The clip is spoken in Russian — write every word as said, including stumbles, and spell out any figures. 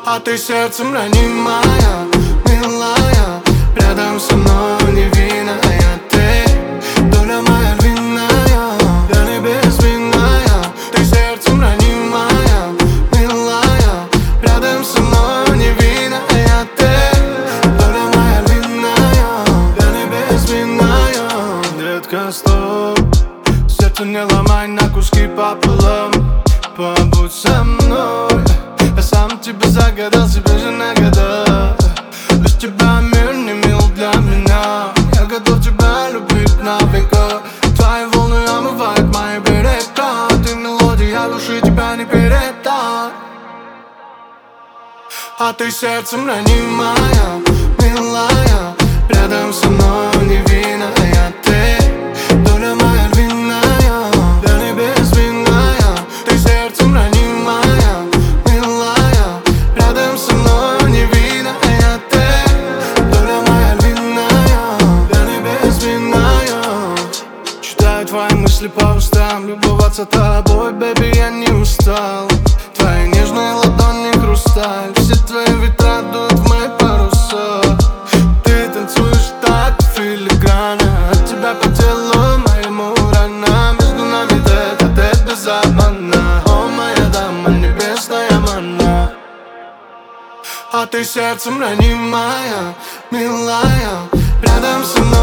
А ты сердцем ранимая, милая, рядом со мной невинная ты, доля моя львиная, я не безвинная. Ты сердцем ранимая, милая, рядом со мной невинная ты, доля моя львиная, я не безвинная. Детка, стоп, сердце не ломай на куски пополам, побудь со мной. Я сам тебя загадал, себе же нагадал. Без тебя мир не мил для меня. Я готов тебя любить навека. Твои волны омывают мои берега. Ты мелодия души, тебя не передать. А ты сердцем ранимая, милая, рядом со мной невинная ты, доля моя львиная, я не безвинная. Ты сердцем ранимая, милая, рядом со мной невинная ты, доля моя львиная, я не безвинная. Читаю твои мысли по устам, любоваться тобой, бэби, я не устал. Твои нежные ладони хрусталь, все твои ветра дуют в мои паруса. Ты танцуешь так филигранно, от тебя по телу моему рана. Между нами тет-а-тет без обмана. О, моя дама, небесная манна. А ты сердцем ранимая, милая, рядом со мной